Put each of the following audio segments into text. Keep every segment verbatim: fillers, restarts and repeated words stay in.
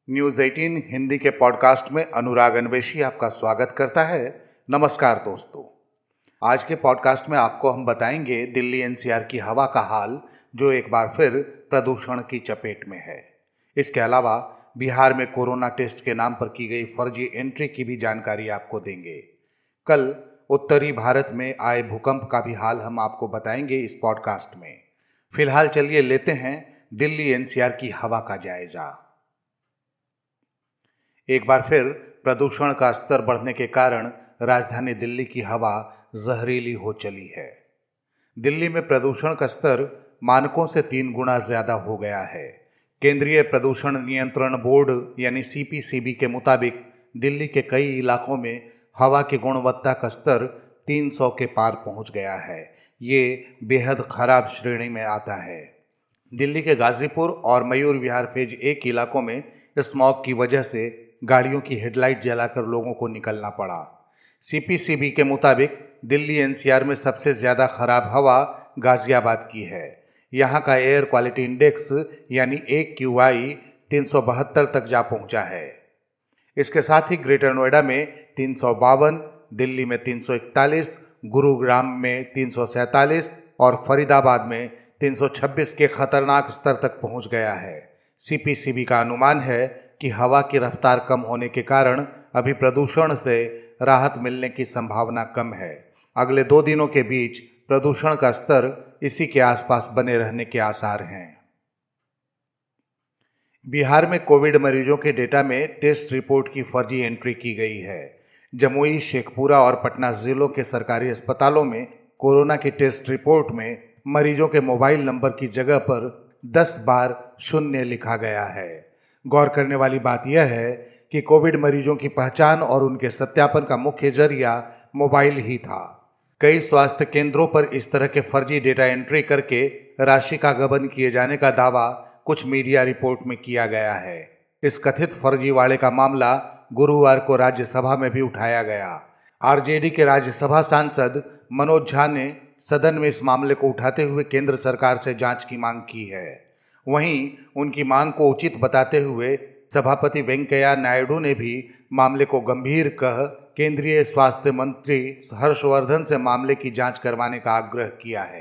News अठारह हिंदी के podcast में अनुराग अन्वेषी आपका स्वागत करता है। नमस्कार दोस्तों, आज के पॉडकास्ट में आपको हम बताएंगे दिल्ली एनसीआर की हवा का हाल, जो एक बार फिर प्रदूषण की चपेट में है। इसके अलावा बिहार में कोरोना टेस्ट के नाम पर की गई फर्जी एंट्री की भी जानकारी आपको देंगे। कल उत्तरी भारत में आए भूकंप का भी हाल हम आपको बताएंगे इस पॉडकास्ट में। फिलहाल चलिए लेते हैं दिल्ली एनसीआर की हवा का जायजा। एक बार फिर प्रदूषण का स्तर बढ़ने के कारण राजधानी दिल्ली की हवा जहरीली हो चली है। दिल्ली में प्रदूषण का स्तर मानकों से तीन गुना ज्यादा हो गया है। केंद्रीय प्रदूषण नियंत्रण बोर्ड यानी सीपीसीबी के मुताबिक दिल्ली के कई इलाकों में हवा की गुणवत्ता का स्तर तीन सौ के पार पहुंच गया है। ये बेहद खराब श्रेणी में आता है। दिल्ली के गाजीपुर और मयूर विहार फेज एक इलाकों में स्मॉग की वजह से गाड़ियों की हेडलाइट जलाकर लोगों को निकलना पड़ा। सीपीसीबी के मुताबिक दिल्ली एनसीआर में सबसे ज़्यादा खराब हवा गाजियाबाद की है। यहाँ का एयर क्वालिटी इंडेक्स यानी ए क्यू आई तीन सौ बहत्तर तक जा पहुँचा है। इसके साथ ही ग्रेटर नोएडा में तीन सौ बावन, दिल्ली में तीन सौ इकतालीस, गुरुग्राम में तीन सौ सैंतालीस और फरीदाबाद में तीन सौ छब्बीस के खतरनाक स्तर तक पहुँच गया है। सीपीसीबी का अनुमान है कि हवा की रफ्तार कम होने के कारण अभी प्रदूषण से राहत मिलने की संभावना कम है। अगले दो दिनों के बीच प्रदूषण का स्तर इसी के आसपास बने रहने के आसार हैं। बिहार में कोविड मरीजों के डेटा में टेस्ट रिपोर्ट की फर्जी एंट्री की गई है। जमुई, शेखपुरा और पटना जिलों के सरकारी अस्पतालों में कोरोना की टेस्ट रिपोर्ट में मरीजों के मोबाइल नंबर की जगह पर दस बार शून्य लिखा गया है। गौर करने वाली बात यह है कि कोविड मरीजों की पहचान और उनके सत्यापन का मुख्य जरिया मोबाइल ही था। कई स्वास्थ्य केंद्रों पर इस तरह के फर्जी डेटा एंट्री करके राशि का गबन किए जाने का दावा कुछ मीडिया रिपोर्ट में किया गया है। इस कथित फर्जीवाड़े का मामला गुरुवार को राज्यसभा में भी उठाया गया। आरजेडी के राज्यसभा सांसद मनोज झा ने सदन में इस मामले को उठाते हुए केंद्र सरकार से जांच की मांग की है। वहीं उनकी मांग को उचित बताते हुए सभापति वेंकैया नायडू ने भी मामले को गंभीर कह केंद्रीय स्वास्थ्य मंत्री हर्षवर्धन से मामले की जांच करवाने का आग्रह किया है।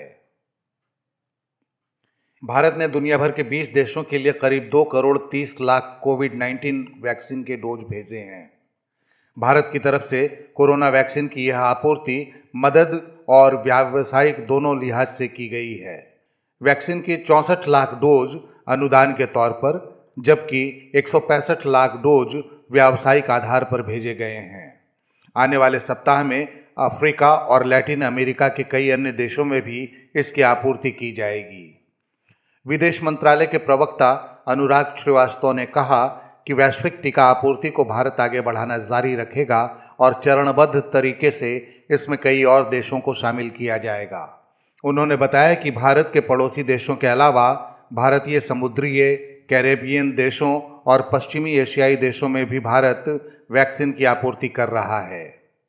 भारत ने दुनिया भर के बीस देशों के लिए करीब दो करोड़ तीस लाख कोविड उन्नीस वैक्सीन के डोज भेजे हैं। भारत की तरफ से कोरोना वैक्सीन की यह आपूर्ति मदद और व्यावसायिक दोनों लिहाज से की गई है। वैक्सीन की चौंसठ लाख डोज अनुदान के तौर पर, जबकि एक सौ पैंसठ लाख डोज व्यावसायिक आधार पर भेजे गए हैं। आने वाले सप्ताह में अफ्रीका और लैटिन अमेरिका के कई अन्य देशों में भी इसकी आपूर्ति की जाएगी। विदेश मंत्रालय के प्रवक्ता अनुराग श्रीवास्तव ने कहा कि वैश्विक टीका आपूर्ति को भारत आगे बढ़ाना जारी रखेगा और चरणबद्ध तरीके से इसमें कई और देशों को शामिल किया जाएगा। उन्होंने बताया कि भारत के पड़ोसी देशों के अलावा भारतीय समुद्रीय, कैरेबियन देशों और पश्चिमी एशियाई देशों में भी भारत वैक्सीन की आपूर्ति कर रहा है।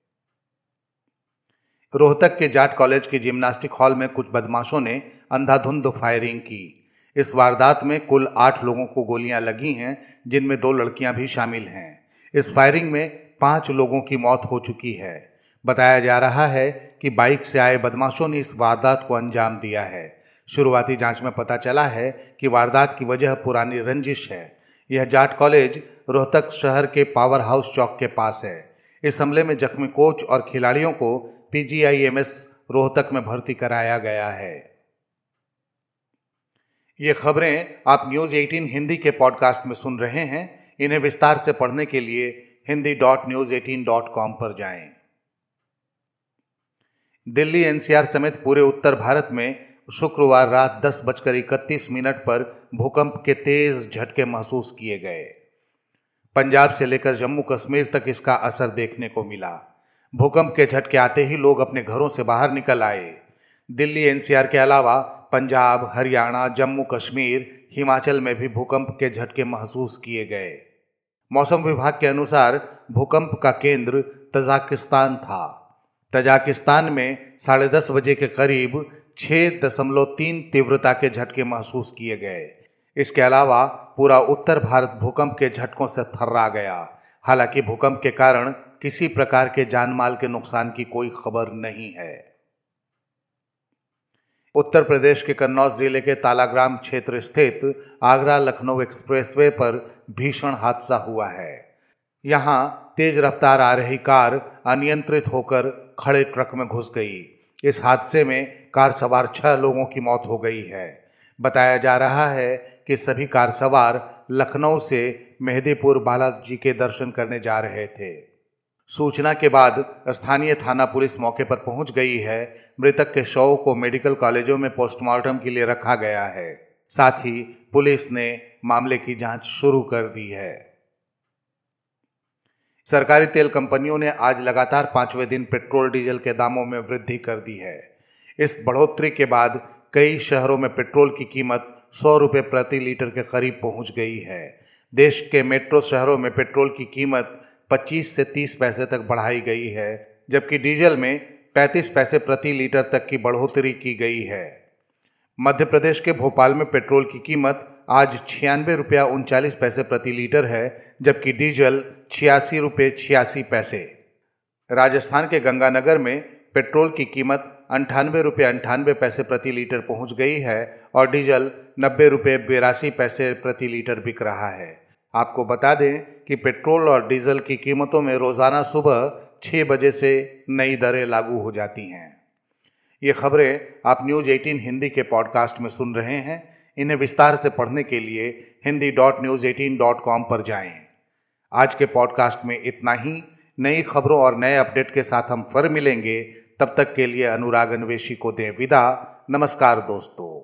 रोहतक के जाट कॉलेज के जिम्नास्टिक हॉल में कुछ बदमाशों ने अंधाधुंध फायरिंग की। इस वारदात में कुल आठ लोगों को गोलियां लगी हैं, जिनमें दो लड़कियां भी शामिल हैं। इस फायरिंग में पांच लोगों की मौत हो चुकी है। बताया जा रहा है कि बाइक से आए बदमाशों ने इस वारदात को अंजाम दिया है। शुरुआती जांच में पता चला है कि वारदात की वजह पुरानी रंजिश है। यह जाट कॉलेज रोहतक शहर के पावर हाउस चौक के पास है। इस हमले में जख्मी कोच और खिलाड़ियों को पीजीआईएमएस रोहतक में भर्ती कराया गया है। ये खबरें आप न्यूज़ अठारह हिंदी के पॉडकास्ट में सुन रहे हैं। इन्हें विस्तार से पढ़ने के लिए Hindi dot news eighteen dot com पर जाएं। दिल्ली एनसीआर समेत पूरे उत्तर भारत में शुक्रवार रात दस बजकर इकतीस मिनट पर भूकंप के तेज झटके महसूस किए गए। पंजाब से लेकर जम्मू कश्मीर तक इसका असर देखने को मिला। भूकंप के झटके आते ही लोग अपने घरों से बाहर निकल आए। दिल्ली एनसीआर के अलावा पंजाब, हरियाणा, जम्मू कश्मीर, हिमाचल में भी भूकंप के झटके महसूस किए गए। मौसम विभाग के अनुसार भूकंप का केंद्र तजाकिस्तान था। तजाकिस्तान में साढ़े दस बजे के करीब छः दशमलव तीन तीव्रता के झटके महसूस किए गए। इसके अलावा पूरा उत्तर भारत भूकंप के झटकों से थर्रा गया। हालांकि भूकंप के कारण किसी प्रकार के जानमाल के नुकसान की कोई खबर नहीं है। उत्तर प्रदेश के कन्नौज जिले के तालाग्राम क्षेत्र स्थित आगरा लखनऊ एक्सप्रेसवे पर भीषण हादसा हुआ है। यहां तेज रफ्तार आ रही कार अनियंत्रित होकर खड़े ट्रक में घुस गई। इस हादसे में कार सवार छह लोगों की मौत हो गई है। बताया जा रहा है कि सभी कार सवार लखनऊ से मेहदीपुर बालाजी के दर्शन करने जा रहे थे। सूचना के बाद स्थानीय थाना पुलिस मौके पर पहुंच गई है। मृतक के शव को मेडिकल कॉलेजों में पोस्टमार्टम के लिए रखा गया है। साथ ही पुलिस ने मामले की जांच शुरू कर दी है। सरकारी तेल कंपनियों ने आज लगातार पांचवें दिन पेट्रोल डीजल के दामों में वृद्धि कर दी है। इस बढ़ोतरी के बाद कई शहरों में पेट्रोल की कीमत सौ रुपये प्रति लीटर के करीब पहुंच गई है। देश के मेट्रो शहरों में पेट्रोल की कीमत पच्चीस से तीस पैसे तक बढ़ाई गई है, जबकि डीजल में पैंतीस पैसे प्रति लीटर तक की बढ़ोतरी की गई है। मध्य प्रदेश के भोपाल में पेट्रोल की कीमत आज छियानवे रुपया उनचालीस पैसे प्रति लीटर है, जबकि डीजल छियासी रुपये छियासी पैसे। राजस्थान के गंगानगर में पेट्रोल की कीमत अंठानवे रुपये अंठानवे पैसे प्रति लीटर पहुंच गई है और डीजल नब्बे रुपये बिरासी पैसे प्रति लीटर बिक रहा है। आपको बता दें कि पेट्रोल और डीजल की कीमतों में रोजाना सुबह छह बजे से नई दरें लागू हो जाती हैं। ये खबरें आप न्यूज़ अठारह हिंदी के पॉडकास्ट में सुन रहे हैं। इन्हें विस्तार से पढ़ने के लिए Hindi dot news eighteen dot com पर जाएं। आज के पॉडकास्ट में इतना ही। नई खबरों और नए अपडेट के साथ हम फिर मिलेंगे। तब तक के लिए अनुराग अन्वेषी को दें विदा। नमस्कार दोस्तों।